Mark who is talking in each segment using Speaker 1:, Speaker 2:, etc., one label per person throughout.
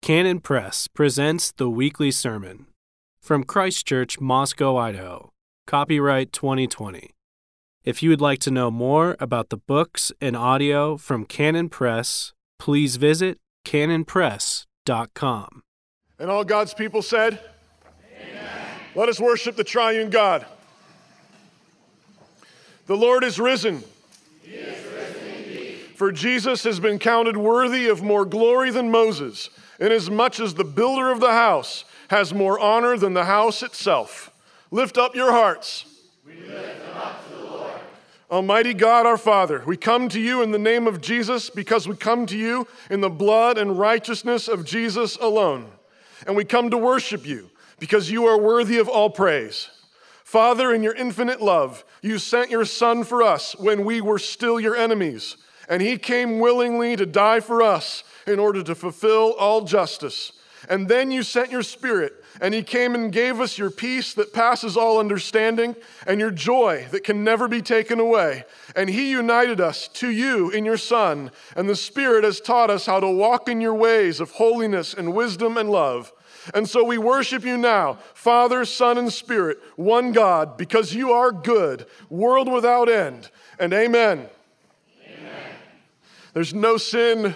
Speaker 1: Canon Press presents the weekly sermon from Christ Church, Moscow, Idaho. Copyright 2020. If you would like to know more about the books and audio from Canon Press, please visit canonpress.com.
Speaker 2: And all God's people said, Amen. Let us worship the triune God. The Lord is risen.
Speaker 3: He is risen indeed.
Speaker 2: For Jesus has been counted worthy of more glory than Moses, inasmuch as the builder of the house has more honor than the house itself. Lift up your hearts.
Speaker 3: We lift them up to the Lord.
Speaker 2: Almighty God, our Father, we come to you in the name of Jesus because we come to you in the blood and righteousness of Jesus alone. And we come to worship you because you are worthy of all praise. Father, in your infinite love, you sent your Son for us when we were still your enemies, and he came willingly to die for us in order to fulfill all justice. And then you sent your Spirit, and he came and gave us your peace that passes all understanding and your joy that can never be taken away. And he united us to you in your Son, and the Spirit has taught us how to walk in your ways of holiness and wisdom and love. And so we worship you now, Father, Son, and Spirit, one God, because you are good, world without end. And amen.
Speaker 3: Amen.
Speaker 2: There's no sin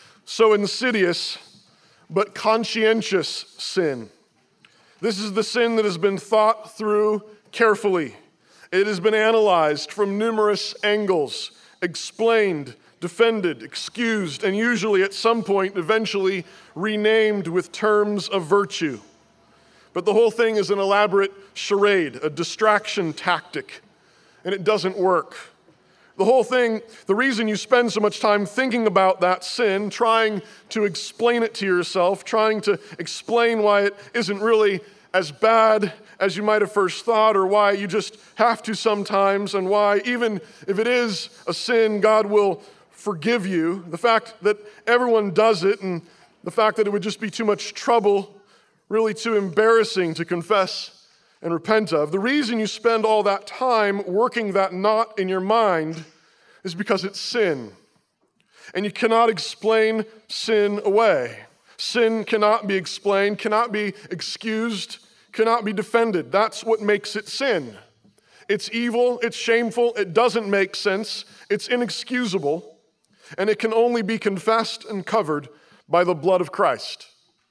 Speaker 2: so insidious, but conscientious sin. This is the sin that has been thought through carefully. It has been analyzed from numerous angles, explained, defended, excused, and usually at some point eventually renamed with terms of virtue. But the whole thing is an elaborate charade, a distraction tactic, and it doesn't work. The whole thing, the reason you spend so much time thinking about that sin, trying to explain it to yourself, trying to explain why it isn't really as bad as you might have first thought, or why you just have to sometimes, and why even if it is a sin, God will forgive you. The fact that everyone does it, and the fact that it would just be too much trouble, really too embarrassing to confess and repent of. The reason you spend all that time working that knot in your mind is because it's sin. And you cannot explain sin away. Sin cannot be explained, cannot be excused, cannot be defended. That's what makes it sin. It's evil, it's shameful, it doesn't make sense, it's inexcusable, and it can only be confessed and covered by the blood of Christ.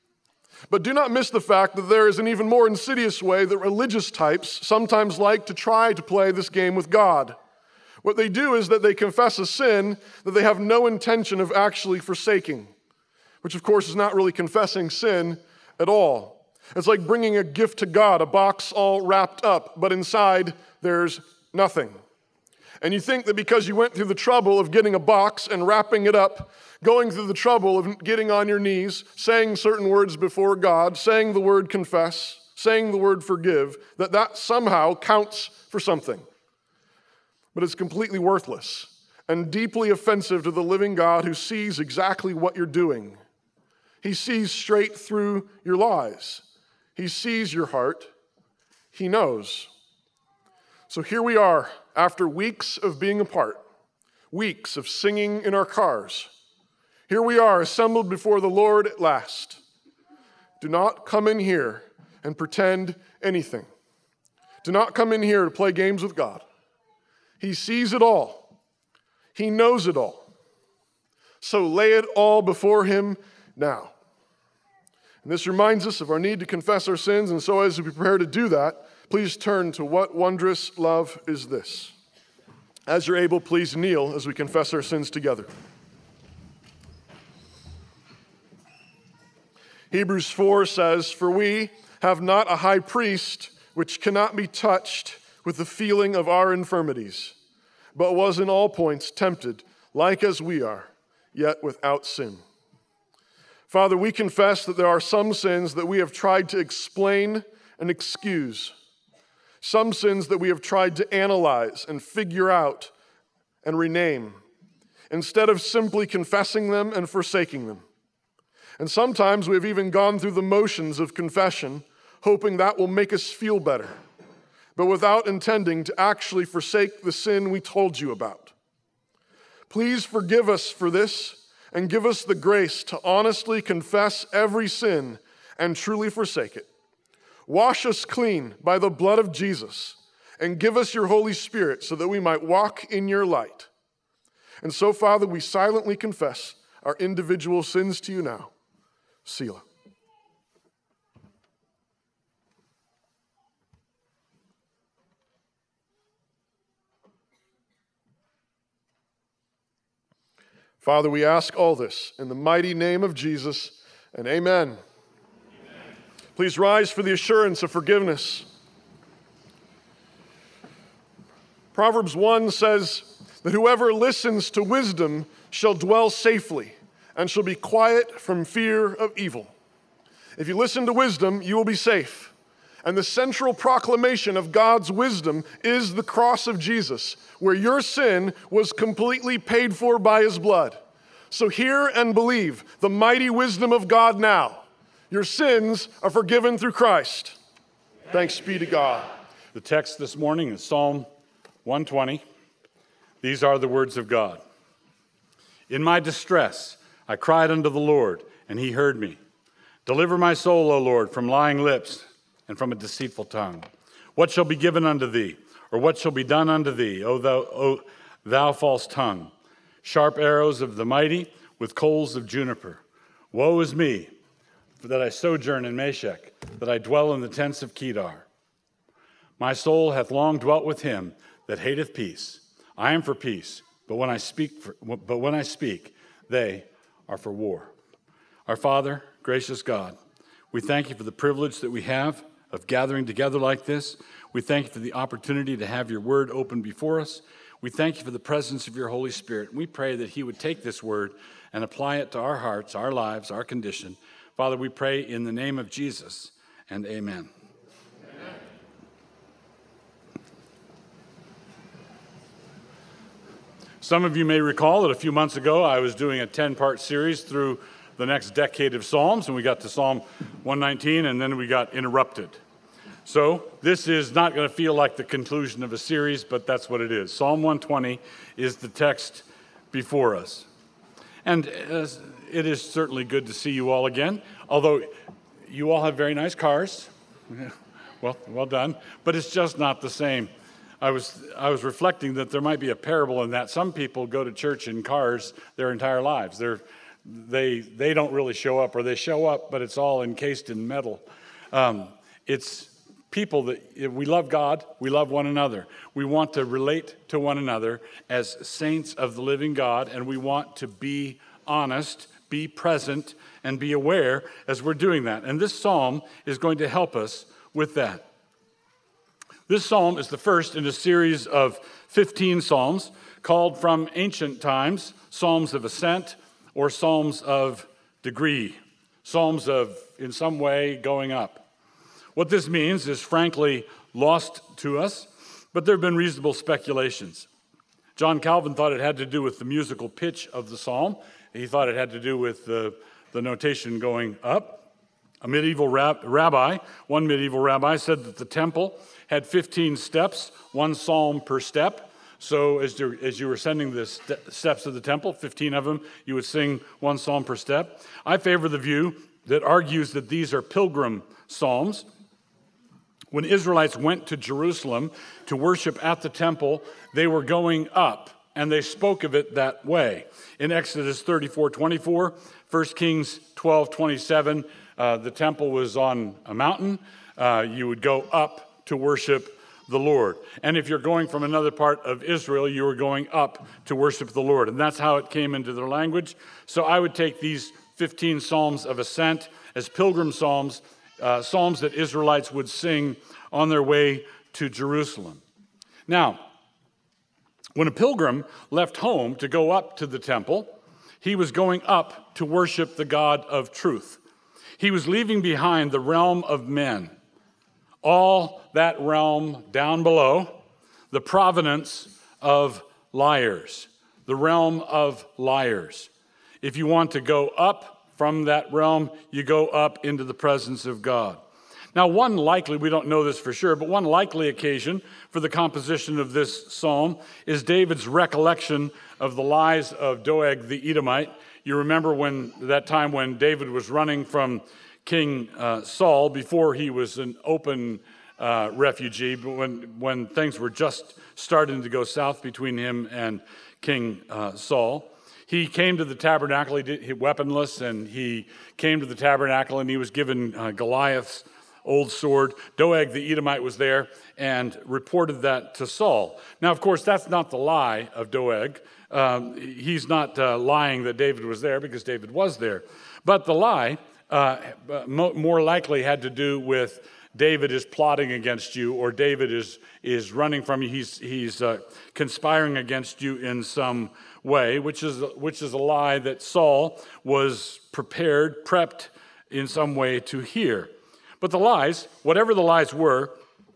Speaker 2: But do not miss the fact that there is an even more insidious way that religious types sometimes like to try to play this game with God. What they do is that they confess a sin that they have no intention of actually forsaking, which of course is not really confessing sin at all. It's like bringing a gift to God, a box all wrapped up, but inside there's nothing. And you think that because you went through the trouble of getting a box and wrapping it up, going through the trouble of getting on your knees, saying certain words before God, saying the word confess, saying the word forgive, that somehow counts for something. But it's completely worthless and deeply offensive to the living God who sees exactly what you're doing. He sees straight through your lies. He sees your heart. He knows. So here we are, after weeks of being apart, weeks of singing in our cars. Here we are, assembled before the Lord at last. Do not come in here and pretend anything. Do not come in here to play games with God. He sees it all. He knows it all. So lay it all before him now. And this reminds us of our need to confess our sins, and so as we prepare to do that, please turn to What Wondrous Love Is This? As you're able, please kneel as we confess our sins together. Hebrews 4 says, "For we have not a high priest which cannot be touched with the feeling of our infirmities, but was in all points tempted, like as we are, yet without sin." Father, we confess that there are some sins that we have tried to explain and excuse, some sins that we have tried to analyze and figure out and rename, instead of simply confessing them and forsaking them. And sometimes we've even gone through the motions of confession, hoping that will make us feel better, but without intending to actually forsake the sin we told you about. Please forgive us for this and give us the grace to honestly confess every sin and truly forsake it. Wash us clean by the blood of Jesus, and give us your Holy Spirit so that we might walk in your light. And so, Father, we silently confess our individual sins to you now. Selah. Father, we ask all this in the mighty name of Jesus, and amen. Amen. Please rise for the assurance of forgiveness. Proverbs 1 says that whoever listens to wisdom shall dwell safely and shall be quiet from fear of evil. If you listen to wisdom, you will be safe. And the central proclamation of God's wisdom is the cross of Jesus, where your sin was completely paid for by his blood. So hear and believe the mighty wisdom of God now. Your sins are forgiven through Christ. Thanks be to God.
Speaker 4: The text this morning is Psalm 120. These are the words of God. In my distress, I cried unto the Lord, and he heard me. Deliver my soul, O Lord, from lying lips and from a deceitful tongue. What shall be given unto thee, or what shall be done unto thee, O thou false tongue? Sharp arrows of the mighty with coals of juniper. Woe is me, for that I sojourn in Meshech, that I dwell in the tents of Kedar. My soul hath long dwelt with him that hateth peace. I am for peace, but when I speak, they are for war. Our Father, gracious God, we thank you for the privilege that we have of gathering together like this. We thank you for the opportunity to have your word open before us. We thank you for the presence of your Holy Spirit. We pray that he would take this word and apply it to our hearts, our lives, our condition. Father, we pray in the name of Jesus, and amen. Amen. Some of you may recall that a few months ago I was doing a 10-part series through the next decade of Psalms, and we got to Psalm 119, and then we got interrupted. So this is not going to feel like the conclusion of a series, but that's what it is. Psalm 120 is the text before us. And it is certainly good to see you all again, although you all have very nice cars. Well done. But it's just not the same. I was reflecting that there might be a parable in that. Some people go to church in cars their entire lives. They don't really show up, or they show up, but it's all encased in metal. It's people that we love God, we love one another. We want to relate to one another as saints of the living God, and we want to be honest, be present, and be aware as we're doing that. And this psalm is going to help us with that. This psalm is the first in a series of 15 psalms called from ancient times Psalms of Ascent or Psalms of Degree, Psalms of, in some way, going up. What this means is frankly lost to us, but there have been reasonable speculations. John Calvin thought it had to do with the musical pitch of the psalm. He thought it had to do with the notation going up. One medieval rabbi said that the temple had 15 steps, one psalm per step. So as you were ascending the steps of the temple, 15 of them, you would sing one psalm per step. I favor the view that argues that these are pilgrim psalms. When Israelites went to Jerusalem to worship at the temple, they were going up, and they spoke of it that way. In Exodus 34:24, 1 Kings 12:27, the temple was on a mountain. You would go up to worship the Lord. And if you're going from another part of Israel, you were going up to worship the Lord. And that's how it came into their language. So I would take these 15 Psalms of Ascent as pilgrim psalms, psalms that Israelites would sing on their way to Jerusalem. Now, when a pilgrim left home to go up to the temple, he was going up to worship the God of truth. He was leaving behind the realm of men, all that realm down below, the provenance of liars, the realm of liars. If you want to go up from that realm, you go up into the presence of God. Now, we don't know this for sure, but one likely occasion for the composition of this psalm is David's recollection of the lies of Doeg the Edomite. You remember that time when David was running from King Saul before he was an open refugee, but when things were just starting to go south between him and King Saul. He came to the tabernacle, he weaponless, and he came to the tabernacle and he was given Goliath's old sword. Doeg the Edomite was there and reported that to Saul. Now, of course, that's not the lie of Doeg. He's not lying that David was there because David was there. But the lie more likely had to do with David is plotting against you, or David is running from you. He's conspiring against you in some way, which is a lie that Saul was prepped in some way to hear. But the lies, whatever the lies were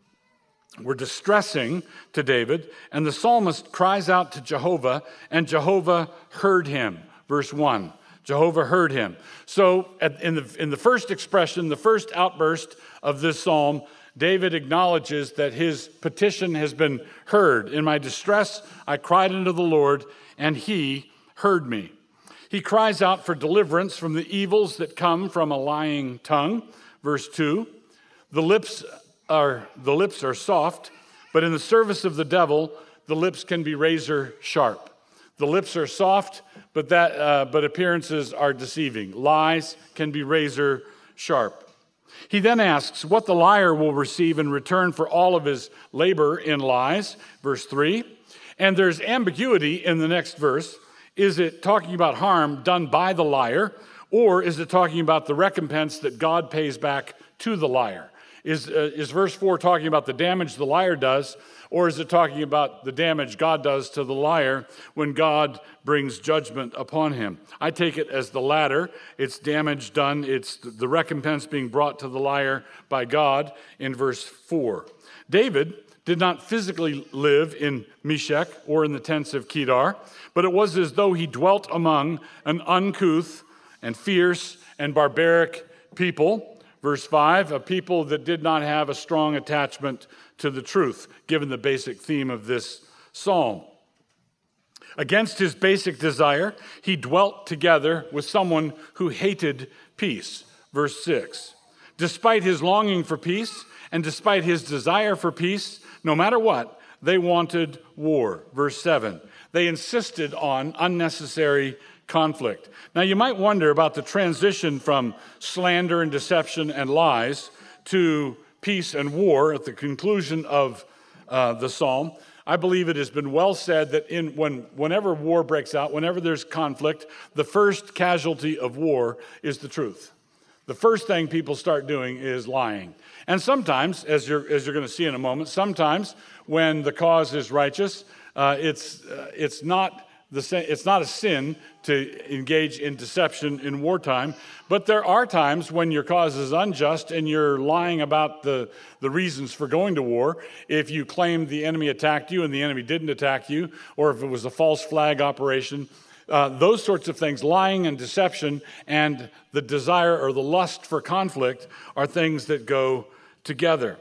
Speaker 4: distressing to David, and the psalmist cries out to Jehovah, and Jehovah heard him. Verse 1, Jehovah heard him. So in the first expression, the first outburst of this psalm, David acknowledges that his petition has been heard. In my distress, I cried unto the Lord, and he heard me. He cries out for deliverance from the evils that come from a lying tongue. Verse 2, the lips are soft, but in the service of the devil, the lips can be razor sharp. The lips are soft, but appearances are deceiving. Lies can be razor sharp. He then asks what the liar will receive in return for all of his labor in lies. Verse 3, and there's ambiguity in the next verse. Is it talking about harm done by the liar, or is it talking about the recompense that God pays back to the liar? Is verse 4 talking about the damage the liar does, or is it talking about the damage God does to the liar when God brings judgment upon him? I take it as the latter. It's damage done. It's the recompense being brought to the liar by God in verse 4. David did not physically live in Meshech or in the tents of Kedar, but it was as though he dwelt among an uncouth and fierce and barbaric people. Verse 5, a people that did not have a strong attachment to the truth, given the basic theme of this psalm. Against his basic desire, he dwelt together with someone who hated peace. Verse 6, despite his longing for peace and despite his desire for peace, no matter what, they wanted war. Verse 7, they insisted on unnecessary conflict. Now, you might wonder about the transition from slander and deception and lies to peace and war at the conclusion of the psalm. I believe it has been well said that whenever war breaks out, whenever there's conflict, the first casualty of war is the truth. The first thing people start doing is lying. And sometimes, as you're going to see in a moment, sometimes when the cause is righteous, it's not a sin to engage in deception in wartime, but there are times when your cause is unjust and you're lying about the reasons for going to war. If you claim the enemy attacked you and the enemy didn't attack you, or if it was a false flag operation, those sorts of things, lying and deception and the desire or the lust for conflict are things that go together.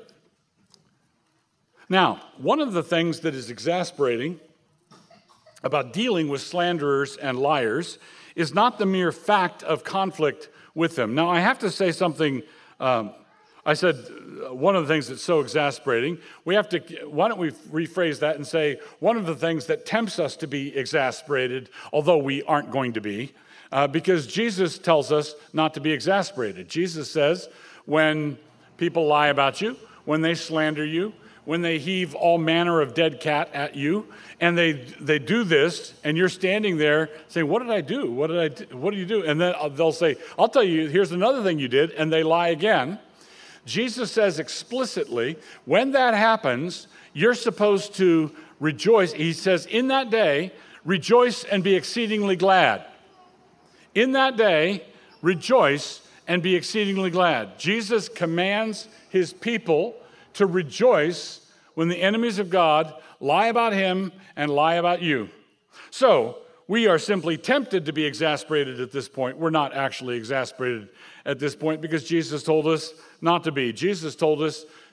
Speaker 4: Now, one of the things that is exasperating about dealing with slanderers and liars is not the mere fact of conflict with them. Now, I have to say something. I said one of the things that's so exasperating, why don't we rephrase that and say one of the things that tempts us to be exasperated, although we aren't going to be, because Jesus tells us not to be exasperated. Jesus says when people lie about you, when they slander you, when they heave all manner of dead cat at you, and they do this, and you're standing there saying, what did I do? What do you do? And then they'll say, I'll tell you, here's another thing you did, and they lie again. Jesus says explicitly, when that happens, you're supposed to rejoice. He says, in that day, rejoice and be exceedingly glad. In that day, rejoice and be exceedingly glad. Jesus commands his people to rejoice when the enemies of God lie about him and lie about you. So we are simply tempted to be exasperated at this point. We're not actually exasperated at this point because Jesus told us not to be. Jesus told us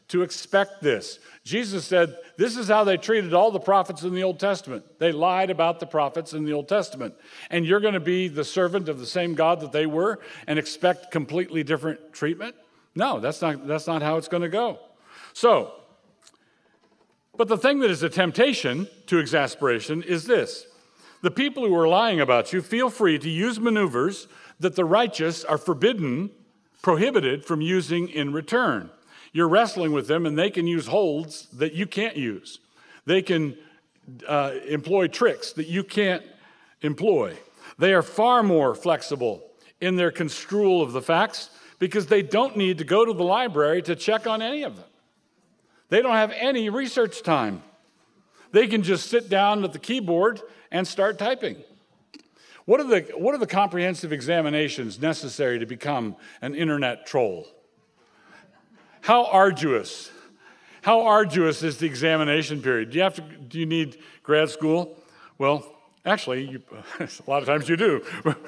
Speaker 4: to expect this. Jesus said, this is how they treated all the prophets in the Old Testament. They lied about the prophets in the Old Testament. And you're going to be the servant of the same God that they were and expect completely different treatment? No, that's not how it's going to go. So, but the thing that is a temptation to exasperation is this. The people who are lying about you feel free to use maneuvers that the righteous are prohibited from using in return. You're wrestling with them, and they can use holds that you can't use. They can employ tricks that you can't employ. They are far more flexible in their construal of the facts because they don't need to go to the library to check on any of them. They don't have any research time. They can just sit down at the keyboard and start typing. What are the comprehensive examinations necessary to become an internet troll? How arduous is the examination period? Do you need grad school? Well, actually, a lot of times you do.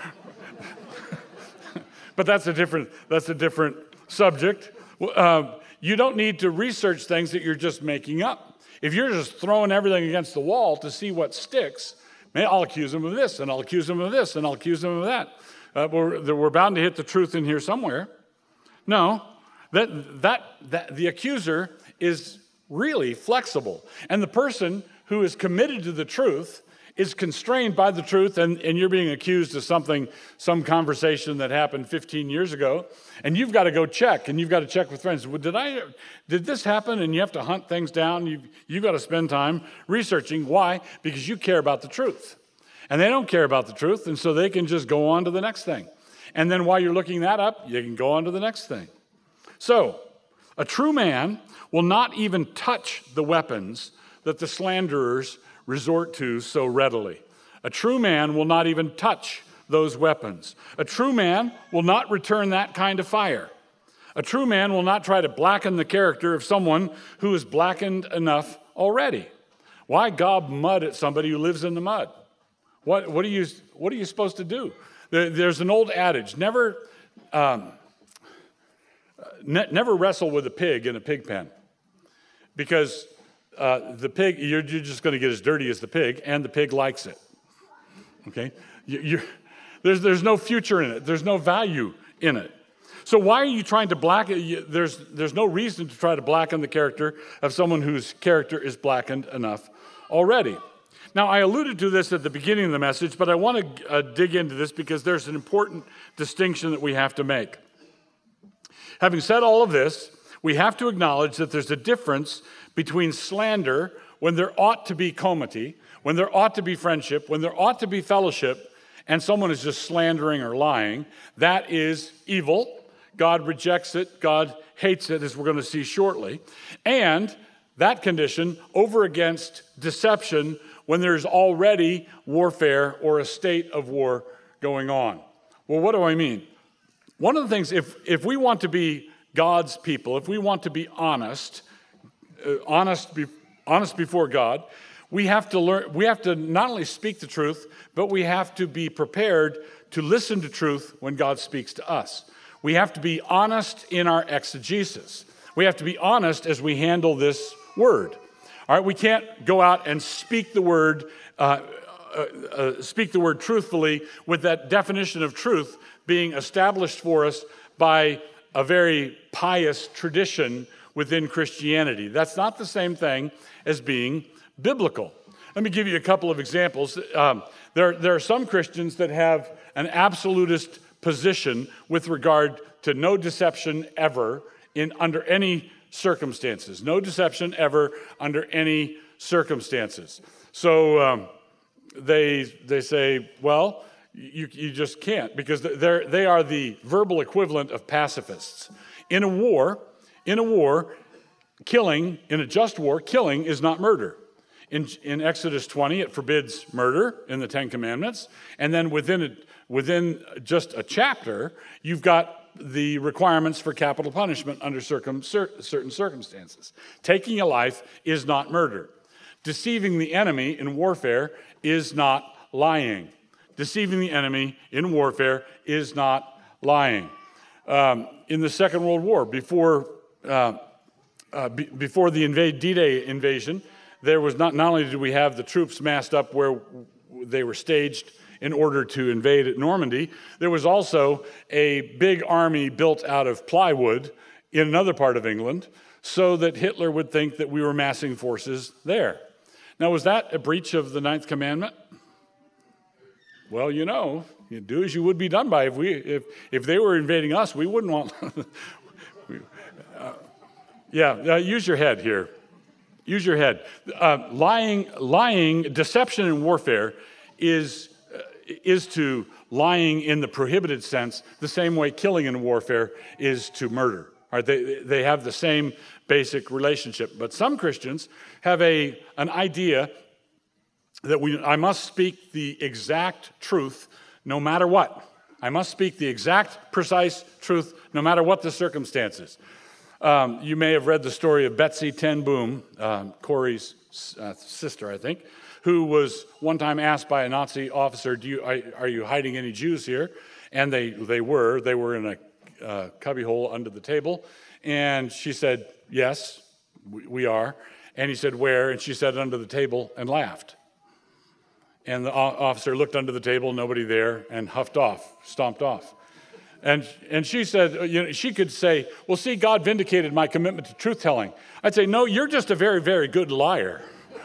Speaker 4: But that's a different subject. You don't need to research things that you're just making up. If you're just throwing everything against the wall to see what sticks, I'll accuse them of this, and I'll accuse them of this, and I'll accuse them of that. We're bound to hit the truth in here somewhere. No, the accuser is really flexible. And the person who is committed to the truth is constrained by the truth, and you're being accused of some conversation that happened 15 years ago, and you've got to go check, and you've got to check with friends. Did this happen? And you have to hunt things down. You've got to spend time researching. Why? Because you care about the truth. And they don't care about the truth, and so they can just go on to the next thing. And then while you're looking that up, you can go on to the next thing. So, a true man will not even touch the weapons that the slanderers resort to so readily. A true man will not even touch those weapons. A true man will not return that kind of fire. A true man will not try to blacken the character of someone who is blackened enough already. Why gob mud at somebody who lives in the mud? What are you supposed to do? There's an old adage, never wrestle with a pig in a pig pen, because the pig, you're just going to get as dirty as the pig, and the pig likes it. Okay? There's no future in it. There's no value in it. So why are you trying to blacken? There's no reason to try to blacken the character of someone whose character is blackened enough already. Now, I alluded to this at the beginning of the message, but I want to dig into this because there's an important distinction that we have to make. Having said all of this, we have to acknowledge that there's a difference between slander, when there ought to be comity, when there ought to be friendship, when there ought to be fellowship, and someone is just slandering or lying. That is evil. God rejects it. God hates it, as we're going to see shortly. And that condition over against deception when there's already warfare or a state of war going on. Well, what do I mean? One of the things, if we want to be God's people, if we want to be honest before God, we have to not only speak the truth, but we have to be prepared to listen to truth when God speaks to us. We have to be honest in our exegesis. We have to be honest as we handle this word. All right, we can't go out and speak the word truthfully with that definition of truth being established for us by a very pious tradition within Christianity. That's not the same thing as being biblical. Let me give you a couple of examples. There are some Christians that have an absolutist position with regard to no deception ever under any circumstances. No deception ever under any circumstances. So they say, well, you just can't, because they are the verbal equivalent of pacifists. In a just war, killing is not murder. In Exodus 20, it forbids murder in the Ten Commandments. And then within just a chapter, you've got the requirements for capital punishment under certain circumstances. Taking a life is not murder. Deceiving the enemy in warfare is not lying. Deceiving the enemy in warfare is not lying. In the Second World War, before before the D-Day invasion, there was not only did we have the troops massed up where they were staged in order to invade Normandy, there was also a big army built out of plywood in another part of England so that Hitler would think that we were massing forces there. Now, was that a breach of the Ninth Commandment? Well, you do as you would be done by. If they were invading us, we wouldn't want. Use your head here. Use your head. Lying, deception in warfare is to lying in the prohibited sense the same way killing in warfare is to murder. Right? They have the same basic relationship. But some Christians have an idea that I must speak the exact truth no matter what. I must speak the exact, precise truth no matter what the circumstances. You may have read the story of Betsy ten Boom, Corey's sister, I think, who was one time asked by a Nazi officer, are you hiding any Jews here? And they were in a cubbyhole under the table. And she said, yes, we are. And he said, where? And she said, under the table, and laughed. And the officer looked under the table, nobody there, and huffed off, stomped off. And she said, she could say, well, see, God vindicated my commitment to truth-telling. I'd say, no, you're just a very, very good liar.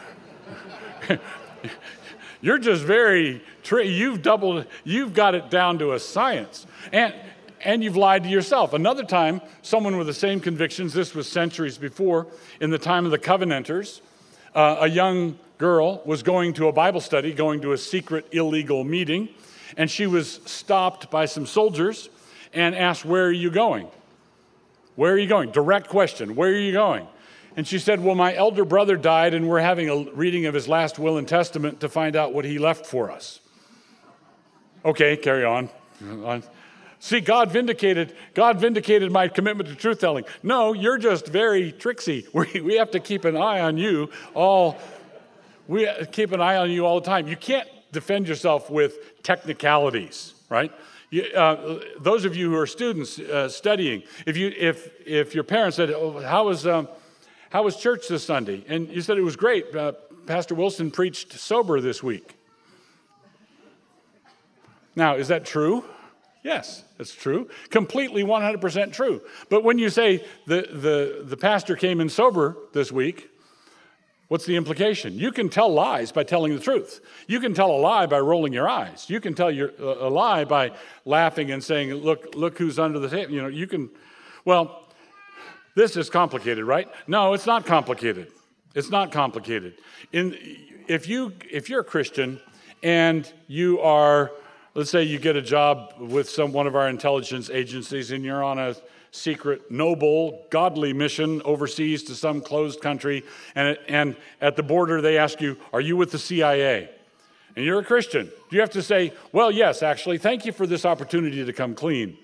Speaker 4: You're just you've got it down to a science. And you've lied to yourself. Another time, someone with the same convictions, this was centuries before, in the time of the Covenanters, a young girl was going to a Bible study, going to a secret illegal meeting, and she was stopped by some soldiers and asked, where are you going? Where are you going? Direct question, where are you going? And she said, well, my elder brother died, and we're having a reading of his last will and testament to find out what he left for us. Okay, carry on. See, God vindicated my commitment to truth-telling. No, you're just very tricksy. We have to keep an eye on you all. We keep an eye on you all the time. You can't defend yourself with technicalities, right? Those of you who are students studying, if your parents said, oh, how was church this Sunday? And you said it was great. Pastor Wilson preached sober this week. Now, is that true? Yes, it's true. Completely 100% true. But when you say the pastor came in sober this week, what's the implication? You can tell lies by telling the truth. You can tell a lie by rolling your eyes. You can tell a lie by laughing and saying, look who's under the table. Well, this is complicated, right? No, it's not complicated. It's not complicated. If you're a Christian and you are, let's say you get a job with one of our intelligence agencies and you're on a secret, noble, godly mission overseas to some closed country, and at the border they ask you, are you with the CIA? And you're a Christian. Do you have to say, well, yes, actually, thank you for this opportunity to come clean?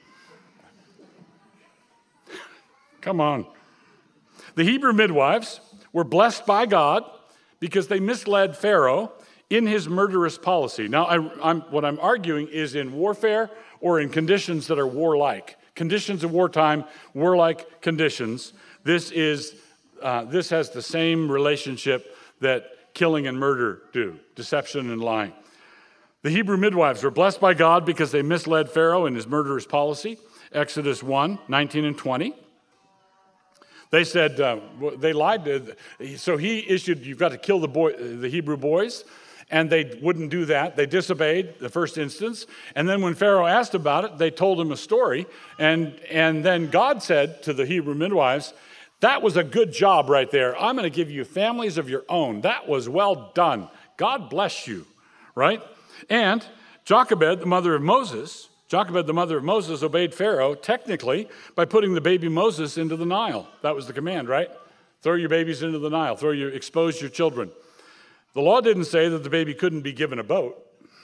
Speaker 4: Come on. The Hebrew midwives were blessed by God because they misled Pharaoh in his murderous policy. Now, what I'm arguing is in warfare or in conditions that are warlike. Conditions of wartime, warlike conditions. This has the same relationship that killing and murder do, deception and lying. The Hebrew midwives were blessed by God because they misled Pharaoh in his murderous policy. Exodus 1, 19 and 20. They said, they lied. So he issued, you've got to kill the Hebrew boys. And they wouldn't do that. They disobeyed the first instance. And then when Pharaoh asked about it, they told him a story. And then God said to the Hebrew midwives, that was a good job right there. I'm going to give you families of your own. That was well done. God bless you, right? And Jochebed, the mother of Moses, obeyed Pharaoh technically by putting the baby Moses into the Nile. That was the command, right? Throw your babies into the Nile. Expose your children. The law didn't say that the baby couldn't be given a boat.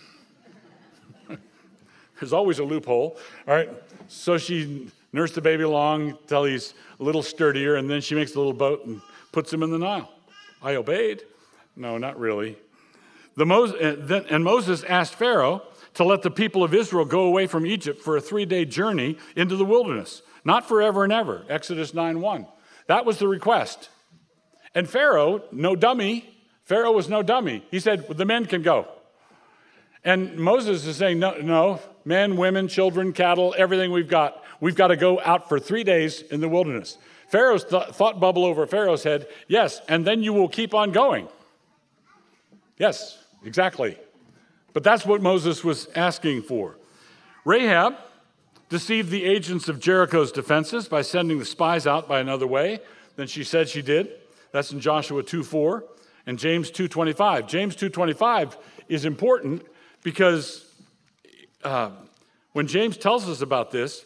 Speaker 4: There's always a loophole, all right? So she nursed the baby along till he's a little sturdier, and then she makes a little boat and puts him in the Nile. I obeyed. No, not really. And Moses asked Pharaoh to let the people of Israel go away from Egypt for a 3-day journey into the wilderness, not forever and ever, Exodus 9:1. That was the request. And Pharaoh, no dummy, Pharaoh was no dummy. He said, the men can go. And Moses is saying, no, men, women, children, cattle, everything we've got to go out for 3 days in the wilderness. Pharaoh's thought bubble over Pharaoh's head, yes, and then you will keep on going. Yes, exactly. But that's what Moses was asking for. Rahab deceived the agents of Jericho's defenses by sending the spies out by another way than she said she did. That's in Joshua 2:4 and James 2:25. James 2:25 is important because when James tells us about this,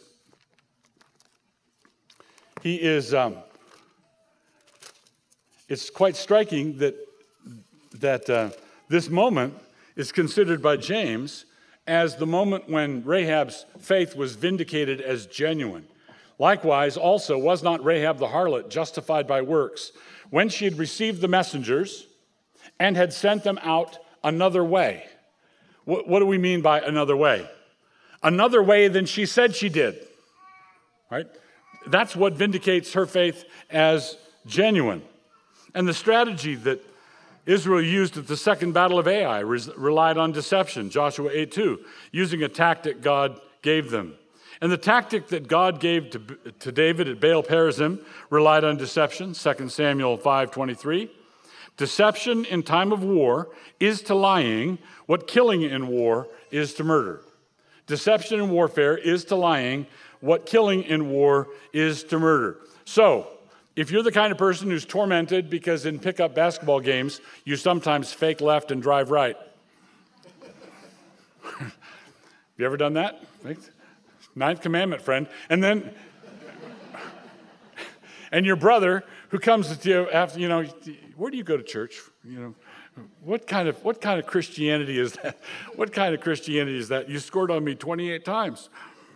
Speaker 4: he is, it's quite striking that this moment is considered by James as the moment when Rahab's faith was vindicated as genuine. Likewise, also, was not Rahab the harlot justified by works when she had received the messengers and had sent them out another way? What do we mean by another way? Another way than she said she did, right? That's what vindicates her faith as genuine. And the strategy that Israel used at the second battle of Ai relied on deception, Joshua 8:2, using a tactic God gave them. And the tactic that God gave to David at Baal Perazim relied on deception, 2 Samuel 5:23. Deception in time of war is to lying what killing in war is to murder. Deception in warfare is to lying what killing in war is to murder. So, if you're the kind of person who's tormented because in pickup basketball games, you sometimes fake left and drive right. Have you ever done that? Ninth commandment, friend. And then, and your brother who comes to you after, where do you go to church? What kind of Christianity is that? What kind of Christianity is that? You scored on me 28 times.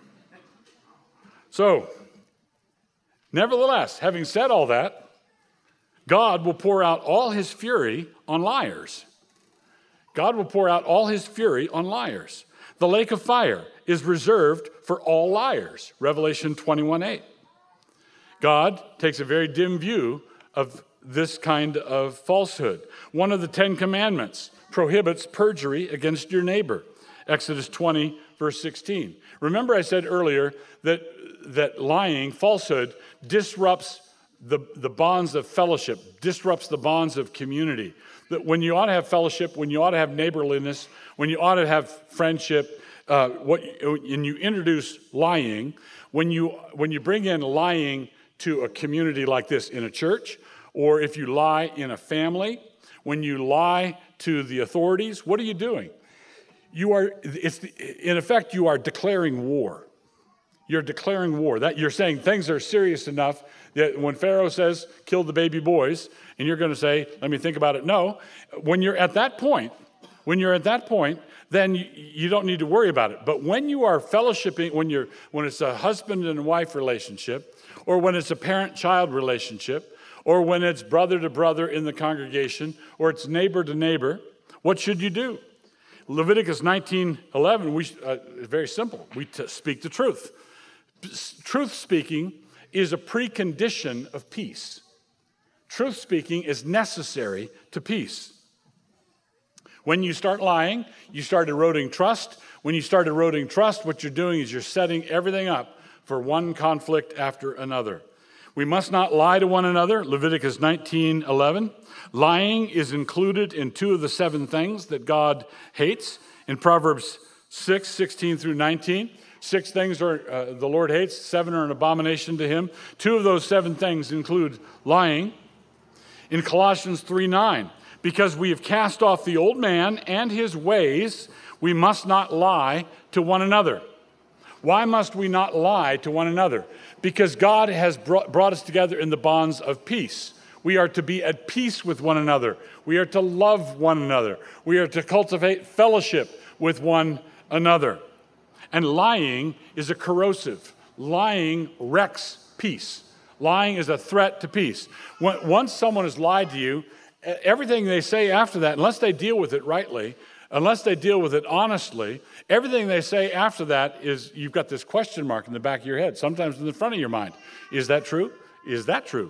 Speaker 4: So, nevertheless, having said all that, God will pour out all his fury on liars. God will pour out all his fury on liars. The lake of fire is reserved for all liars, Revelation 21:8. God takes a very dim view of this kind of falsehood. One of the 10 Commandments prohibits perjury against your neighbor, Exodus 20, verse 16. Remember I said earlier that lying, falsehood, disrupts the bonds of fellowship, disrupts the bonds of community. That when you ought to have fellowship, when you ought to have neighborliness, when you ought to have friendship, and you introduce lying, when you bring in lying to a community like this in a church, or if you lie in a family, when you lie to the authorities, what are you doing? In effect, you are declaring war. You're declaring war. That you're saying things are serious enough that when Pharaoh says, kill the baby boys, and you're going to say, let me think about it. No, when you're at that point, then you don't need to worry about it. But when you are fellowshipping, when it's a husband and wife relationship, or when it's a parent-child relationship, or when it's brother to brother in the congregation, or it's neighbor to neighbor, what should you do? Leviticus 19:11, it's very simple. We speak the truth. Truth speaking is a precondition of peace. Truth speaking is necessary to peace. When you start lying, you start eroding trust. When you start eroding trust, what you're doing is you're setting everything up for one conflict after another. We must not lie to one another, Leviticus 19:11. Lying is included in 2 of the 7 things that God hates. In Proverbs 6:16 through 19, 6 things are the Lord hates, 7 are an abomination to him. 2 of those 7 things include lying. In Colossians 3:9, because we have cast off the old man and his ways, we must not lie to one another. Why must we not lie to one another? Because God has brought us together in the bonds of peace. We are to be at peace with one another. We are to love one another. We are to cultivate fellowship with one another. And lying is a corrosive. Lying wrecks peace. Lying is a threat to peace. Once someone has lied to you, everything they say after that, unless they deal with it rightly, unless they deal with it honestly, everything they say after that is, you've got this question mark in the back of your head, sometimes in the front of your mind. Is that true? Is that true?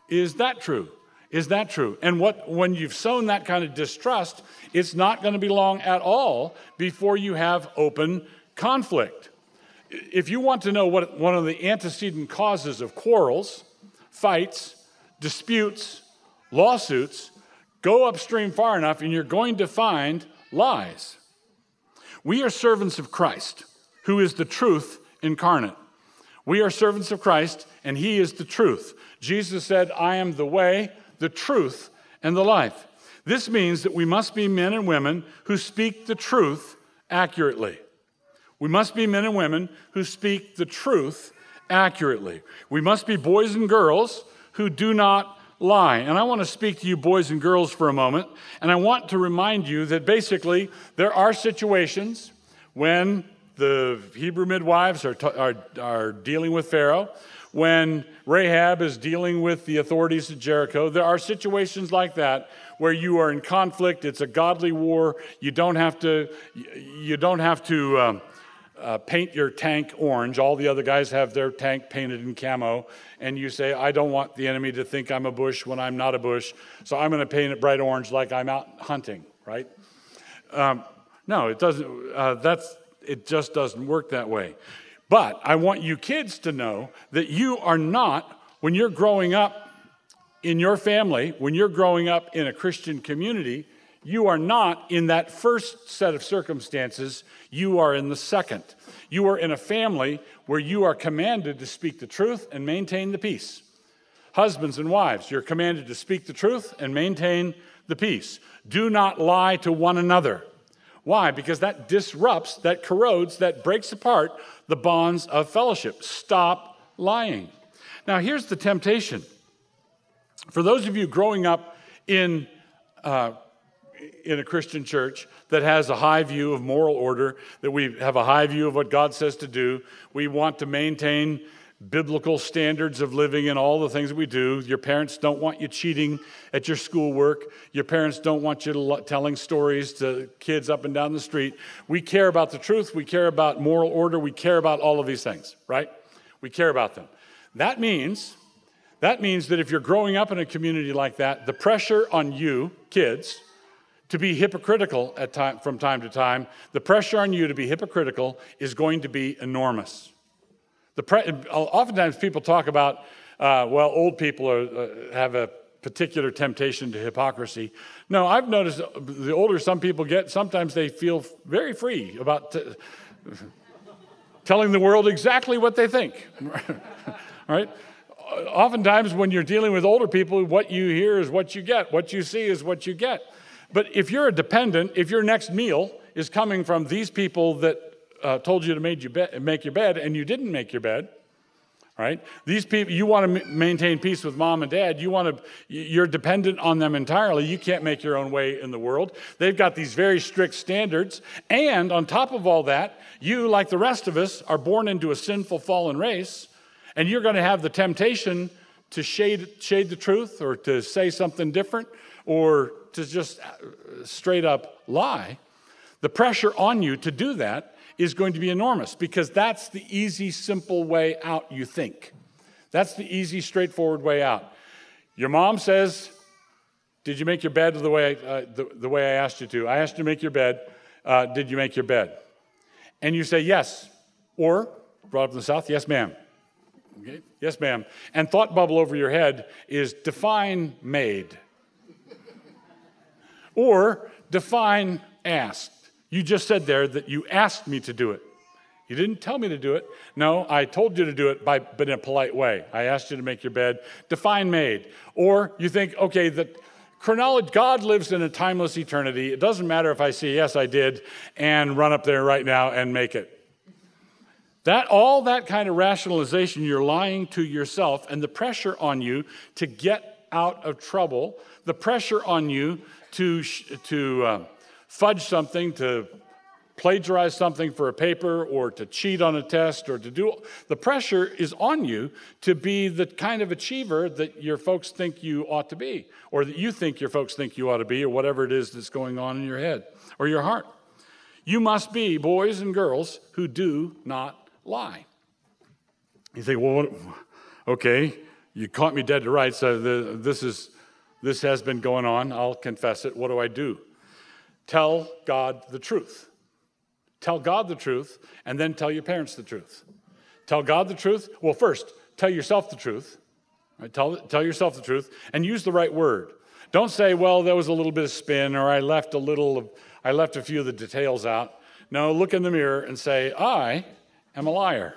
Speaker 4: Is that true? Is that true? And when you've sown that kind of distrust, it's not going to be long at all before you have open conflict. If you want to know what one of the antecedent causes of quarrels, fights, disputes, lawsuits, go upstream far enough and you're going to find lies. We are servants of Christ, who is the truth incarnate. We are servants of Christ, and he is the truth. Jesus said, I am the way, the truth, and the life. This means that we must be men and women who speak the truth accurately. We must be men and women who speak the truth accurately. We must be boys and girls who do not lie. And I want to speak to you boys and girls for a moment, and I want to remind you that basically there are situations when the Hebrew midwives are dealing with Pharaoh, when Rahab is dealing with the authorities at Jericho. There are situations like that where you are in conflict. It's a godly war. You don't have to paint your tank orange. All the other guys have their tank painted in camo, and you say, I don't want the enemy to think I'm a bush when I'm not a bush, so I'm going to paint it bright orange like I'm out hunting, right? No, it doesn't. It just doesn't work that way. But I want you kids to know that you are not, when you're growing up in your family, when you're growing up in a Christian community, you are not in that first set of circumstances, you are in the second. You are in a family where you are commanded to speak the truth and maintain the peace. Husbands and wives, you're commanded to speak the truth and maintain the peace. Do not lie to one another. Why? Because that disrupts, that corrodes, that breaks apart the bonds of fellowship. Stop lying. Now, here's the temptation. For those of you growing up in a Christian church that has a high view of moral order, that we have a high view of what God says to do, we want to maintain biblical standards of living in all the things that we do. Your parents don't want you cheating at your schoolwork. Your parents don't want you telling stories to kids up and down the street. We care about the truth. We care about moral order. We care about all of these things, right? We care about them. That means that if you're growing up in a community like that, the pressure on you, kids, to be hypocritical from time to time, the pressure on you to be hypocritical is going to be enormous. Oftentimes people talk about, old people have a particular temptation to hypocrisy. No, I've noticed the older some people get, sometimes they feel very free about telling the world exactly what they think. Right? Oftentimes when you're dealing with older people, what you hear is what you get. What you see is what you get. But if you're a dependent, if your next meal is coming from these people that told you to make your bed, and you didn't make your bed, right? These people, you want to maintain peace with mom and dad. You're dependent on them entirely. You can't make your own way in the world. They've got these very strict standards. And on top of all that, you, like the rest of us, are born into a sinful, fallen race, and you're going to have the temptation to shade the truth, or to say something different, or to just straight up lie. The pressure on you to do that is going to be enormous, because that's the easy, simple way out, you think. That's the easy, straightforward way out. Your mom says, did you make your bed the way I asked you to? I asked you to make your bed. Did you make your bed? And you say yes. Or, brought up in the South, yes, ma'am. Okay? Yes, ma'am. And thought bubble over your head is define made. Or define asked. You just said there that you asked me to do it. You didn't tell me to do it. No, I told you to do it, but in a polite way. I asked you to make your bed. Define made. Or you think, okay, that chronology, God lives in a timeless eternity. It doesn't matter if I say, yes, I did, and run up there right now and make it. All that kind of rationalization, you're lying to yourself, and the pressure on you to get out of trouble, the pressure on you to fudge something, to plagiarize something for a paper, or to cheat on a test, or to do, the pressure is on you to be the kind of achiever that your folks think you ought to be, or that you think your folks think you ought to be, or whatever it is that's going on in your head or your heart. You must be boys and girls who do not lie. You think, well, okay, You caught me dead to rights. This has been going on. I'll confess it. What do I do? Tell God the truth. Tell God the truth, and then tell your parents the truth. Tell God the truth. Well, first, tell yourself the truth. Right? Tell yourself the truth, and use the right word. Don't say, well, there was a little bit of spin, or I left a few of the details out. No, look in the mirror and say, I am a liar.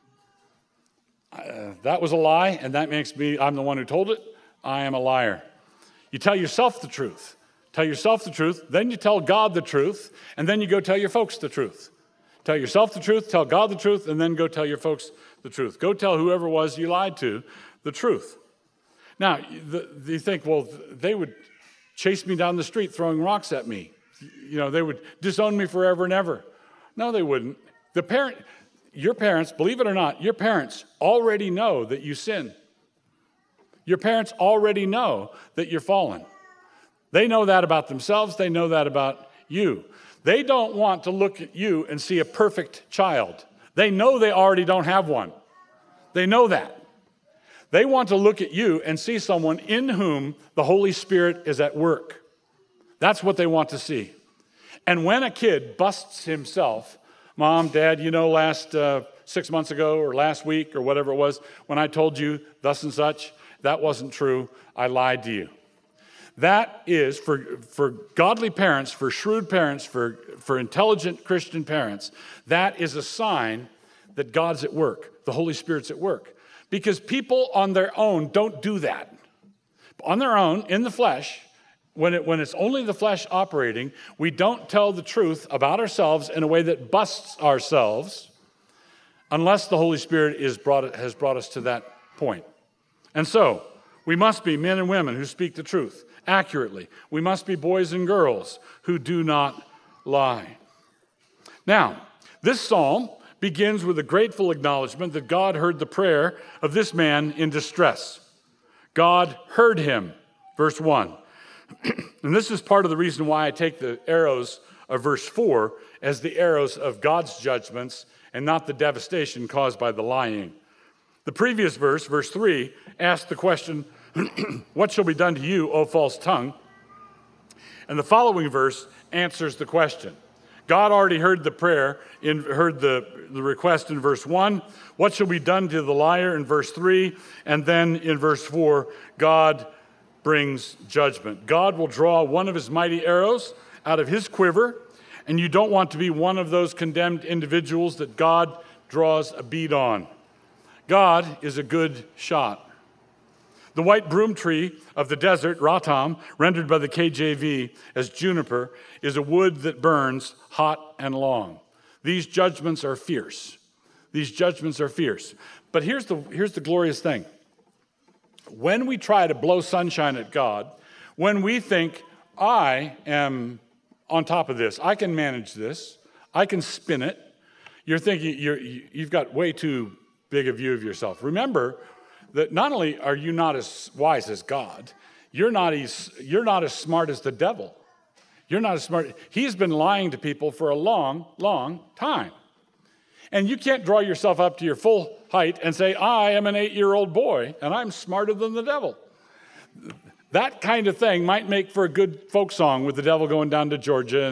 Speaker 4: That was a lie, and that makes me, I'm the one who told it. I am a liar. You tell yourself the truth. Tell yourself the truth, then you tell God the truth, and then you go tell your folks the truth. Tell yourself the truth, tell God the truth, and then go tell your folks the truth. Go tell whoever it was you lied to the truth. Now, you think, well, they would chase me down the street throwing rocks at me. You know, they would disown me forever and ever. No, they wouldn't. Your parents, believe it or not, your parents already know that you sin. Your parents already know that you're fallen. They know that about themselves. They know that about you. They don't want to look at you and see a perfect child. They know they already don't have one. They know that. They want to look at you and see someone in whom the Holy Spirit is at work. That's what they want to see. And when a kid busts himself, Mom, Dad, you know, last 6 months ago or last week or whatever it was, when I told you thus and such, that wasn't true. I lied to you. That is, for godly parents, for shrewd parents, for intelligent Christian parents, that is a sign that God's at work, the Holy Spirit's at work. Because people on their own don't do that. On their own, in the flesh, when it's only the flesh operating, we don't tell the truth about ourselves in a way that busts ourselves unless the Holy Spirit has brought us to that point. And so, we must be men and women who speak the truth accurately. We must be boys and girls who do not lie. Now, this psalm begins with a grateful acknowledgement that God heard the prayer of this man in distress. God heard him, verse 1. And this is part of the reason why I take the arrows of verse 4 as the arrows of God's judgments and not the devastation caused by the lying. The previous verse, verse 3, asked the question, what shall be done to you, O false tongue? And the following verse answers the question. God already heard the prayer, heard the request in verse 1. What shall be done to the liar in verse 3? And then in verse 4, God brings judgment. God will draw one of his mighty arrows out of his quiver, and you don't want to be one of those condemned individuals that God draws a bead on. God is a good shot. The white broom tree of the desert, ratam, rendered by the KJV as juniper, is a wood that burns hot and long. These judgments are fierce. These judgments are fierce. But here's the glorious thing. When we try to blow sunshine at God, when we think, I am on top of this, I can manage this, I can spin it, you're thinking you've got way too big a view of yourself. Remember that not only are you not as wise as God, you're not as smart as the devil. You're not as smart. He's been lying to people for a long, long time. And you can't draw yourself up to your full height and say, I am an 8-year-old boy, and I'm smarter than the devil. That kind of thing might make for a good folk song with the devil going down to Georgia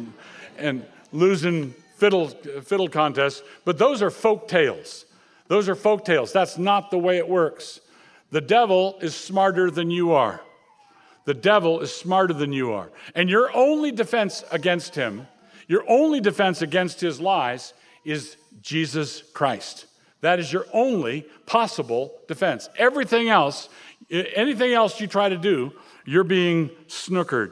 Speaker 4: and losing fiddle contests, but those are folk tales. Those are folk tales. That's not the way it works. The devil is smarter than you are. The devil is smarter than you are. And your only defense against him, your only defense against his lies is Jesus Christ. That is your only possible defense. Everything else, anything else you try to do, you're being snookered.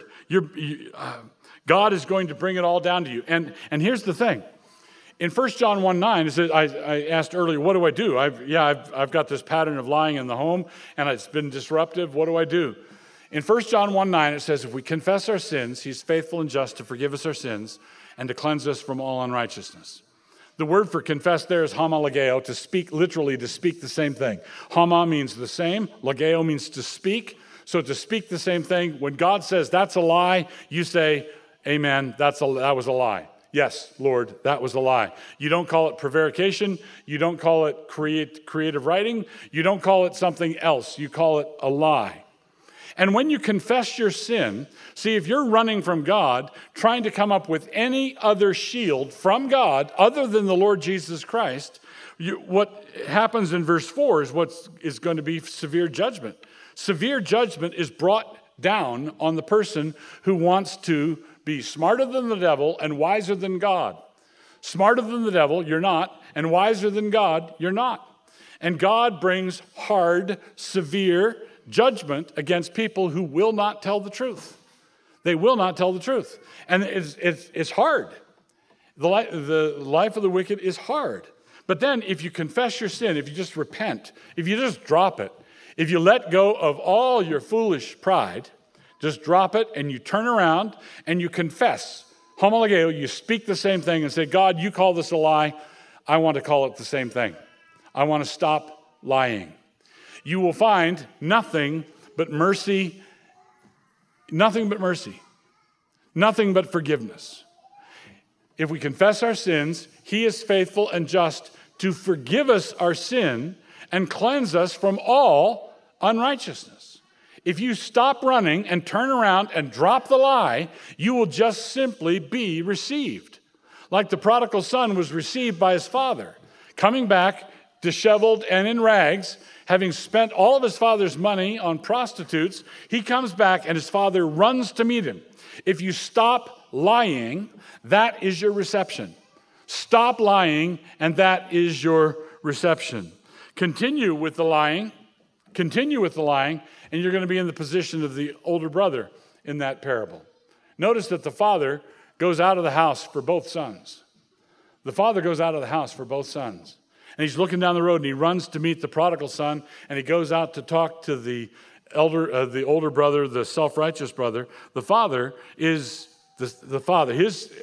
Speaker 4: God is going to bring it all down to you. And here's the thing. In 1 John 1:9, it says, I asked earlier, what do I do? I've got this pattern of lying in the home, and it's been disruptive. What do I do? In 1 John 1:9, it says, if we confess our sins, he's faithful and just to forgive us our sins and to cleanse us from all unrighteousness. The word for confess there is homologeo, to speak, literally to speak the same thing. Homo means the same. Logeo means to speak. So to speak the same thing, when God says that's a lie, you say, amen, that was a lie. Yes, Lord, that was a lie. You don't call it prevarication. You don't call it creative writing. You don't call it something else. You call it a lie. And when you confess your sin, see, if you're running from God, trying to come up with any other shield from God other than the Lord Jesus Christ, what happens in verse 4 is what is going to be severe judgment. Severe judgment is brought down on the person who wants to be smarter than the devil and wiser than God. Smarter than the devil, you're not, and wiser than God, you're not. And God brings hard, severe judgment against people who will not tell the truth. They will not tell the truth. And it's hard. The life of the wicked is hard. But then if you confess your sin, if you just repent, if you just drop it, if you let go of all your foolish pride, just drop it and you turn around and you confess. Homologeo, you speak the same thing and say, God, you call this a lie. I want to call it the same thing. I want to stop lying. You will find nothing but mercy, nothing but mercy, nothing but forgiveness. If we confess our sins, he is faithful and just to forgive us our sin and cleanse us from all unrighteousness. If you stop running and turn around and drop the lie, you will just simply be received. Like the prodigal son was received by his father, coming back disheveled and in rags, having spent all of his father's money on prostitutes, he comes back and his father runs to meet him. If you stop lying, that is your reception. Stop lying, and that is your reception. Continue with the lying, and you're going to be in the position of the older brother in that parable. Notice that the father goes out of the house for both sons. The father goes out of the house for both sons. And he's looking down the road, and he runs to meet the prodigal son, and he goes out to talk to the older brother, the self-righteous brother. The father is the father. His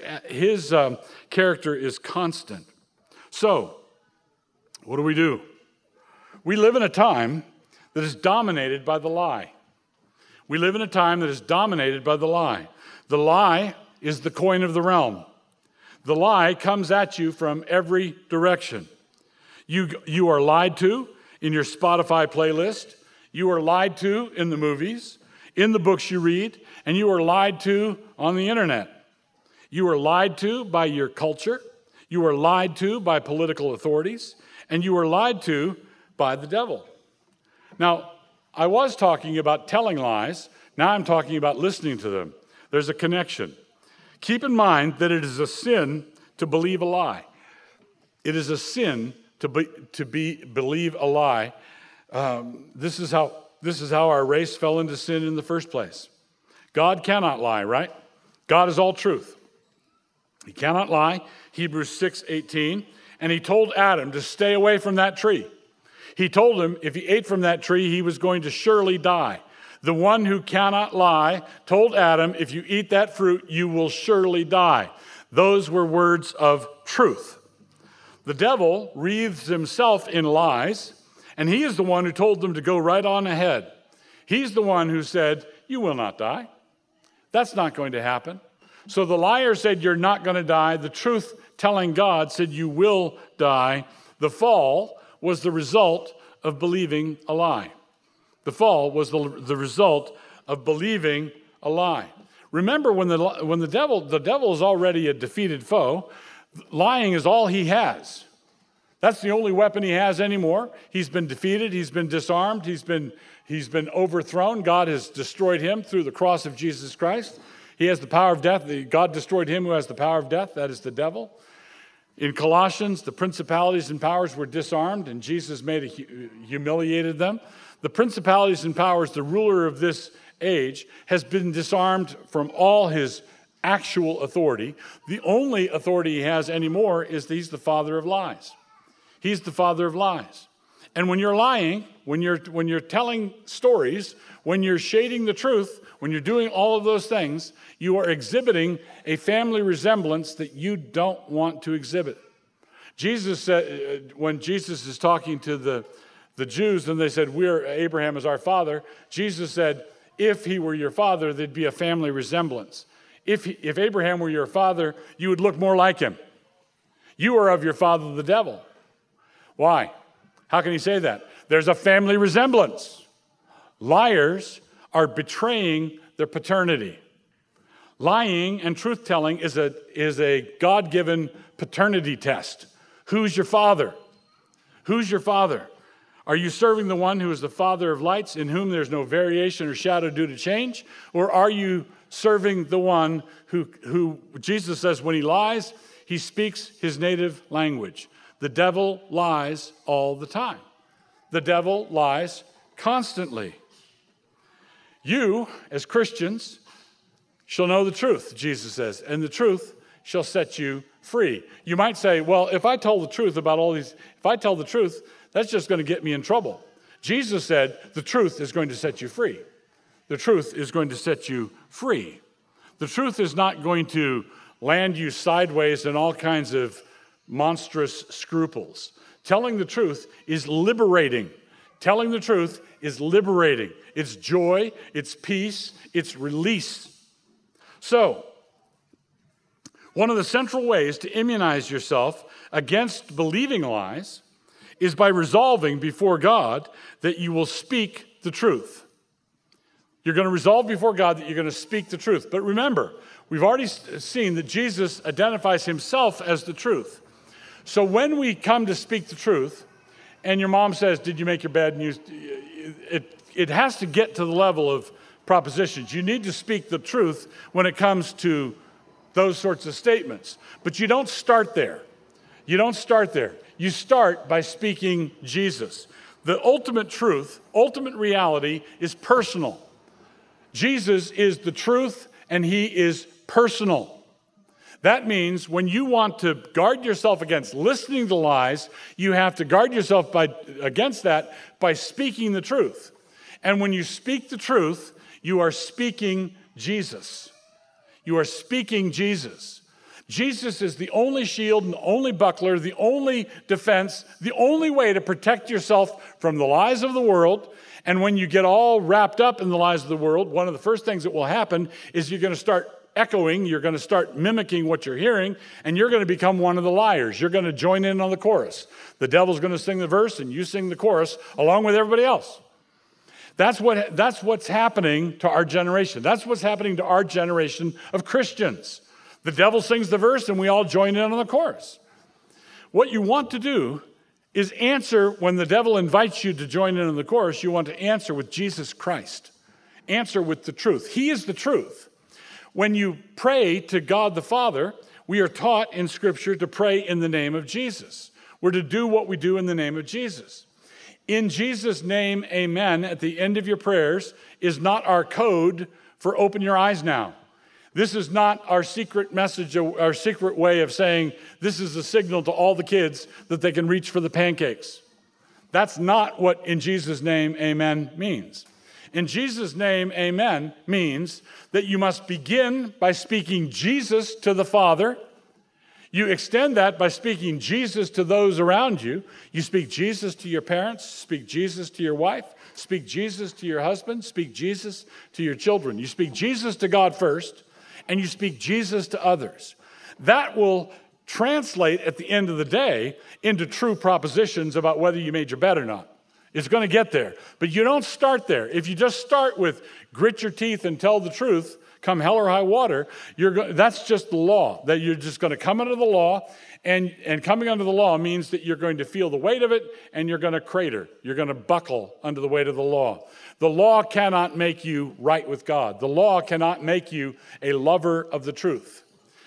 Speaker 4: character is constant. So, what do? We live in a time that is dominated by the lie. We live in a time that is dominated by the lie. The lie is the coin of the realm. The lie comes at you from every direction. You are lied to in your Spotify playlist. You are lied to in the movies, in the books you read, and you are lied to on the internet. You are lied to by your culture. You are lied to by political authorities, and you are lied to by the devil. Now, I was talking about telling lies. Now I'm talking about listening to them. There's a connection. Keep in mind that it is a sin to believe a lie. It is a sin to believe a lie. This is how our race fell into sin in the first place. God cannot lie, right? God is all truth. He cannot lie. Hebrews 6:18. And he told Adam to stay away from that tree. He told him if he ate from that tree, he was going to surely die. The one who cannot lie told Adam, if you eat that fruit, you will surely die. Those were words of truth. The devil wreathes himself in lies, and he is the one who told them to go right on ahead. He's the one who said, you will not die. That's not going to happen. So the liar said, you're not going to die. The truth-telling God said, you will die. The fall was the result of believing a lie. The fall was the result of believing a lie. Remember, when the devil is already a defeated foe, lying is all he has. That's the only weapon he has anymore. He's been defeated. He's been disarmed. He's been overthrown. God has destroyed him through the cross of Jesus Christ. He has the power of death. God destroyed him who has the power of death. That is the devil. In Colossians, the principalities and powers were disarmed, and Jesus humiliated them. The principalities and powers, the ruler of this age, has been disarmed from all his actual authority. The only authority he has anymore is that he's the father of lies. He's the father of lies. And when you're lying, when you're telling stories, when you're shading the truth, when you're doing all of those things, you are exhibiting a family resemblance that you don't want to exhibit. Jesus said, when Jesus is talking to the Jews, and they said, Abraham is our father, Jesus said, if he were your father, there'd be a family resemblance. if Abraham were your father, you would look more like him. You are of your father, the devil. Why? How can he say that? There's a family resemblance. Liars are betraying their paternity. Lying and truth-telling is a God-given paternity test. Who's your father? Who's your father? Are you serving the one who is the Father of lights, in whom there's no variation or shadow due to change? Or are you serving the one who Jesus says when he lies, he speaks his native language? The devil lies all the time. The devil lies constantly. You, as Christians, shall know the truth, Jesus says, and the truth shall set you free. You might say, well, if I tell the truth about all these, if I tell the truth, that's just going to get me in trouble. Jesus said, the truth is going to set you free. The truth is going to set you free. The truth is not going to land you sideways in all kinds of monstrous scruples. Telling the truth is liberating. Telling the truth is liberating. It's joy, it's peace, it's release. So, one of the central ways to immunize yourself against believing lies is by resolving before God that you will speak the truth. You're going to resolve before God that you're going to speak the truth. But remember, we've already seen that Jesus identifies himself as the truth. So when we come to speak the truth, and your mom says, did you make your bed? And it has to get to the level of propositions. You need to speak the truth when it comes to those sorts of statements. But you don't start there. You don't start there. You start by speaking Jesus. The ultimate truth, ultimate reality is personal. Jesus is the truth, and he is personal. That means when you want to guard yourself against listening to lies, you have to guard yourself against that by speaking the truth. And when you speak the truth, you are speaking Jesus. You are speaking Jesus. Jesus is the only shield and the only buckler, the only defense, the only way to protect yourself from the lies of the world. And when you get all wrapped up in the lies of the world, one of the first things that will happen is you're going to start echoing, you're going to start mimicking what you're hearing, and you're going to become one of the liars. You're going to join in on the chorus. The devil's going to sing the verse, and you sing the chorus along with everybody else. That's what's happening to our generation. That's what's happening to our generation of Christians. The devil sings the verse, and we all join in on the chorus. What you want to do is answer when the devil invites you to join in on the chorus. You want to answer with Jesus Christ. Answer with the truth. He is the truth. When you pray to God the Father, we are taught in Scripture to pray in the name of Jesus. We're to do what we do in the name of Jesus. In Jesus' name, amen, at the end of your prayers is not our code for open your eyes now. This is not our secret message, our secret way of saying this is a signal to all the kids that they can reach for the pancakes. That's not what in Jesus' name, amen means. In Jesus' name, amen means that you must begin by speaking Jesus to the Father. You extend that by speaking Jesus to those around you. You speak Jesus to your parents, speak Jesus to your wife, speak Jesus to your husband, speak Jesus to your children. You speak Jesus to God first, and you speak Jesus to others. That will translate at the end of the day into true propositions about whether you made your bed or not. It's going to get there. But you don't start there. If you just start with grit your teeth and tell the truth, come hell or high water, that's just the law, that you're just going to come under the law, and coming under the law means that you're going to feel the weight of it, and you're going to crater. You're going to buckle under the weight of the law. The law cannot make you right with God. The law cannot make you a lover of the truth.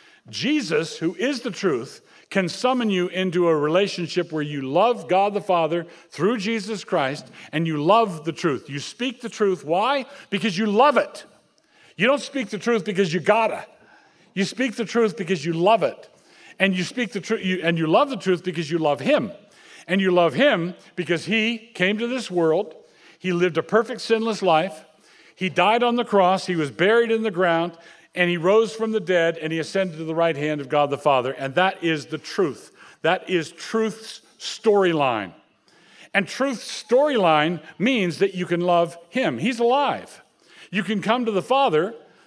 Speaker 4: Jesus, who is the truth, can summon you into a relationship where you love God the Father through Jesus Christ, and you love the truth. You speak the truth. Why? Because you love it. You don't speak the truth because you gotta. You speak the truth because you love it. And you speak the truth, and you love the truth because you love him. And you love him because he came to this world. He lived a perfect sinless life. He died on the cross. He was buried in the ground. And he rose from the dead, and he ascended to the right hand of God the Father. And that is the truth. That is truth's storyline. And truth's storyline means that you can love him. He's alive. You can come to the Father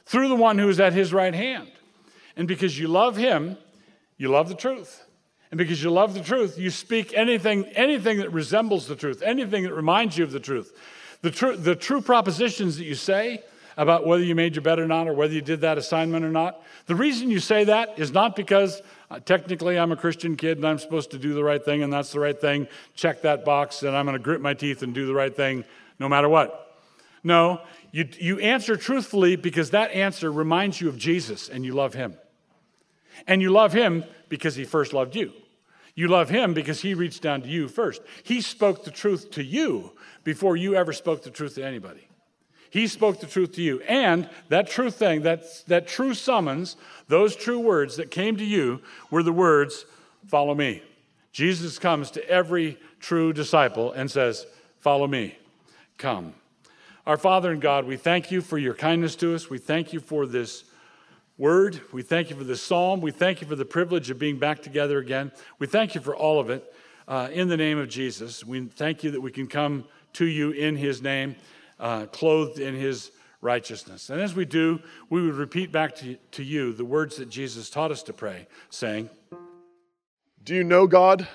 Speaker 4: through the one who is at his right hand. And because you love him, you love the truth. And because you love the truth, you speak anything that resembles the truth, anything that reminds you of the truth. The true propositions that you say about whether you made your bed or not, or whether you did that assignment or not, the reason you say that is not because technically I'm a Christian kid and I'm supposed to do the right thing and that's the right thing, check that box, and I'm going to grit my teeth and do the right thing no matter what. No, you answer truthfully because that answer reminds you of Jesus and you love him. And you love him because he first loved you. You love him because he reached down to you first. He spoke the truth to you before you ever spoke the truth to anybody. He spoke the truth to you. And that true thing, that true summons, those true words that came to you were the words, follow me. Jesus comes to every true disciple and says, follow me, come. Our Father in God, we thank you for your kindness to us. We thank you for this word. We thank you for this psalm. We thank you for the privilege of being back together again. We thank you for all of it. In the name of Jesus, we thank you that we can come to you in his name, clothed in his righteousness. And as we do, we would repeat back to you the words that Jesus taught us to pray, saying,
Speaker 2: Do you know God?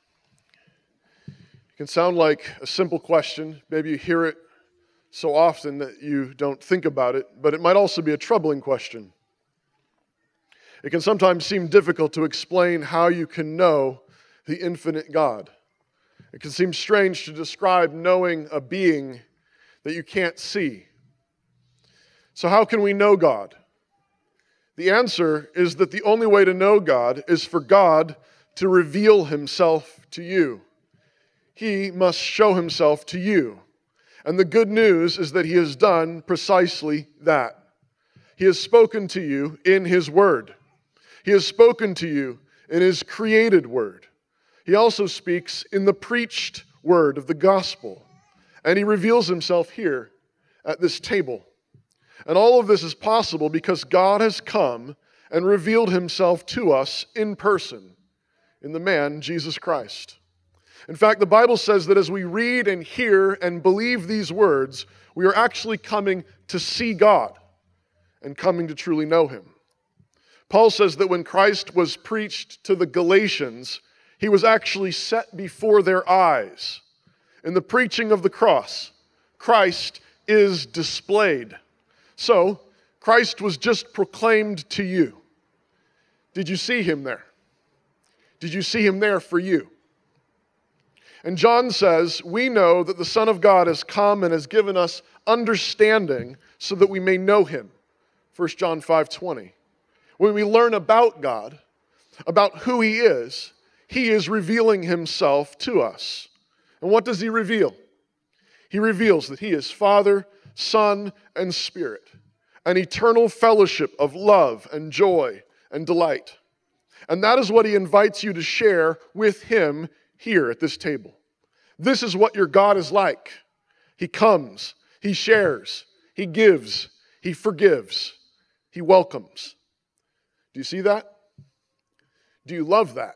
Speaker 2: It can sound like a simple question. Maybe you hear it so often that you don't think about it, but it might also be a troubling question. It can sometimes seem difficult to explain how you can know the infinite God. It can seem strange to describe knowing a being that you can't see. So how can we know God? The answer is that the only way to know God is for God to reveal himself to you. He must show himself to you. And the good news is that he has done precisely that. He has spoken to you in his word. He has spoken to you in his created word. He also speaks in the preached word of the gospel. And he reveals himself here at this table. And all of this is possible because God has come and revealed himself to us in person, in the man, Jesus Christ. In fact, the Bible says that as we read and hear and believe these words, we are actually coming to see God and coming to truly know him. Paul says that when Christ was preached to the Galatians, he was actually set before their eyes. In the preaching of the cross, Christ is displayed. So, Christ was just proclaimed to you. Did you see him there? Did you see him there for you? And John says, we know that the Son of God has come and has given us understanding so that we may know him. 1 John 5:20. When we learn about God, about who he is revealing himself to us. And what does he reveal? He reveals that he is Father, Son, and Spirit, an eternal fellowship of love and joy and delight. And that is what he invites you to share with him here at this table. This is what your God is like. He comes, he shares, he gives, he forgives, he welcomes. Do you see that? Do you love that?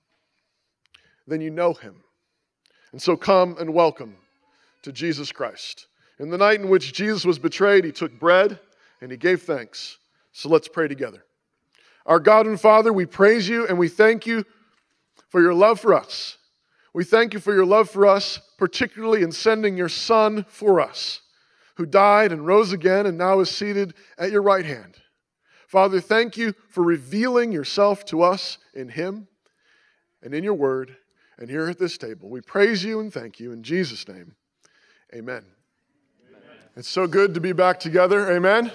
Speaker 2: Then you know him. And so come and welcome to Jesus Christ. In the night in which Jesus was betrayed, he took bread and he gave thanks. So let's pray together. Our God and Father, we praise you and we thank you for your love for us. We thank you for your love for us, particularly in sending your Son for us, who died and rose again and now is seated at your right hand. Father, thank you for revealing yourself to us in him and in your word and here at this table. We praise you and thank you in Jesus' name. Amen. It's so good to be back together. Amen?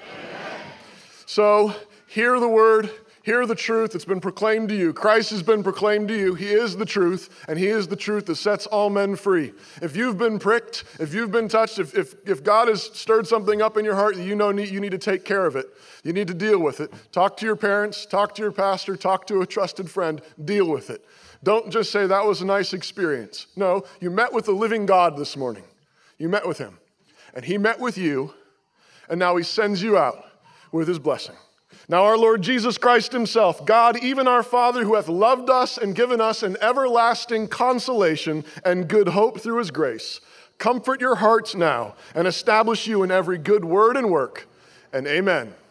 Speaker 2: So, hear the word, hear the truth that's been proclaimed to you. Christ has been proclaimed to you. He is the truth, and he is the truth that sets all men free. If you've been pricked, if you've been touched, if God has stirred something up in your heart that you know you need to take care of it, you need to deal with it. Talk to your parents, talk to your pastor, talk to a trusted friend, deal with it. Don't just say that was a nice experience. No, you met with the living God this morning. You met with him, and he met with you, and now he sends you out with his blessing. Now our Lord Jesus Christ himself, God, even our Father, who hath loved us and given us an everlasting consolation and good hope through his grace, comfort your hearts now and establish you in every good word and work, and amen.